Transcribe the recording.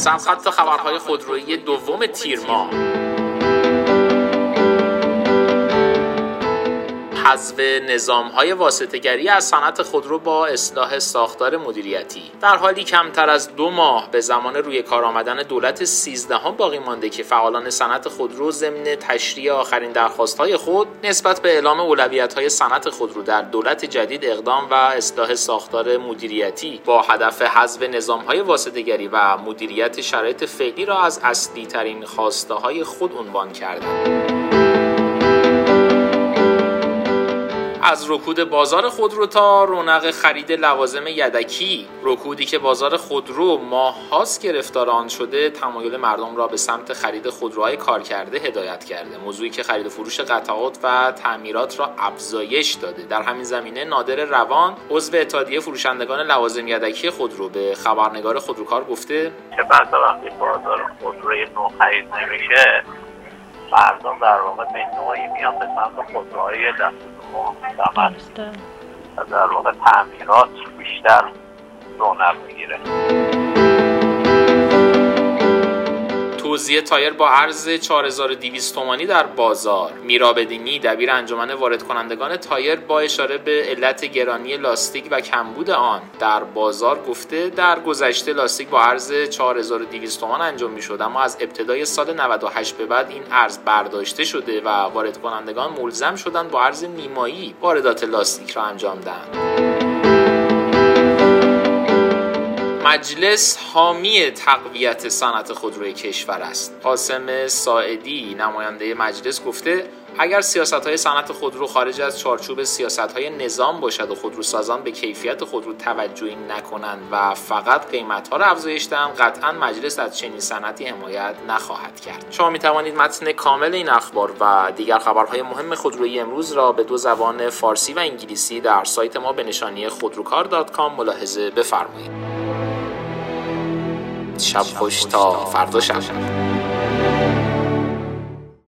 سرخط خبرهای خودرویی دوم تیر ماه. حذف نظام‌های واسطه‌گری از صنعت خودرو با اصلاح ساختار مدیریتی. در حالی کمتر از 2 ماه به زمان روی کار آمدن دولت 13 باقی مانده که فعالان صنعت خودرو ضمن تشریع آخرین درخواست‌های خود نسبت به اعلام اولویت‌های صنعت خودرو در دولت جدید اقدام و اصلاح ساختار مدیریتی با هدف حذف نظام‌های واسطه‌گری و مدیریت شرایط فعلی را از اصلی‌ترین خواسته‌های خود عنوان کردند. از رکود بازار خودرو تا رونق خرید لوازم یدکی، رکودی که بازار خودرو ماه‌هاست گرفتار آن شده، تمایل مردم را به سمت خرید خودروهای کارکرده هدایت کرده، موضوعی که خرید و فروش قطعات و تعمیرات را افزایش داده. در همین زمینه نادر روان، عضو اتحادیه فروشندگان لوازم یدکی خودرو، به خبرنگار خودروکار گفته که بعد وقتی بازار خودروی نو خرید نمیشه، مردم در واقع به نوعی میان به سمت خودروهای دست دوم و در واقع تعمیرات بیشتر رونق میگیره. توزیع تایر با عرض 4200 تومانی در بازار. میرابدینی، دبیر انجمن وارد کنندگان تایر، با اشاره به علت گرانی لاستیک و کمبود آن در بازار گفته در گذشته لاستیک با عرض 4200 تومان انجام میشد، اما از ابتدای سال 98 به بعد این ارز برداشته شده و وارد کنندگان ملزم شدند با عرض نیمایی واردات لاستیک را انجام دهند. مجلس حامی تقویت صنعت خودروی کشور است. قاسم ساعدی، نماینده مجلس، گفته اگر سیاست‌های صنعت خودرو خارج از چارچوب سیاست‌های نظام باشد و خودروسازان به کیفیت خودرو توجهی نکنند و فقط قیمت‌ها را افزایش دهند، قطعاً مجلس از چنین صنعتی حمایت نخواهد کرد. شما می‌توانید متن کامل این اخبار و دیگر خبرهای مهم خودرویی امروز را به 2 زبان فارسی و انگلیسی در سایت ما به نشانی خودروکار.com ملاحظه بفرمایید. شب خوش تا فردا شب.